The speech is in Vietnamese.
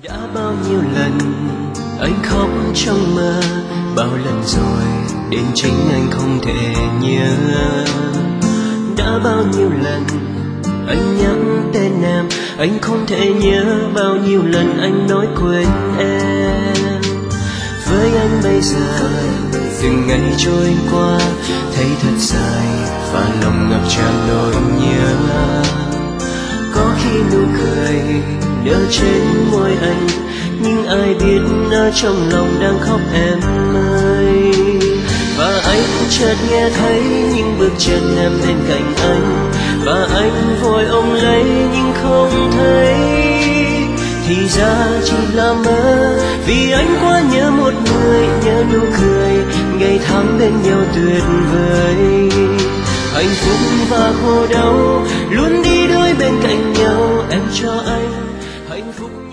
Đã bao nhiêu lần anh khóc trong mơ, bao lần rồi đến chính anh không thể nhớ. Đã bao nhiêu lần anh nhắc tên em, anh không thể nhớ. Bao nhiêu lần anh nói quên em. Với anh bây giờ từng ngày trôi qua thấy thật dài và lòng ngập tràn nỗi nhớ. Có khi nụ cười nở trên môi anh, nhưng ai biết ở trong lòng đang khóc em ơi. Và anh chợt nghe thấy những bước chân em bên cạnh anh, và anh vội ôm lấy nhưng không thấy. Thì ra chỉ là mơ, vì anh quá nhớ một người, nhớ nụ cười ngày tháng bên nhau tuyệt vời. Hạnh phúc và khổ đau luôn đi đôi bên cạnh nhau, em cho anh hạnh phúc.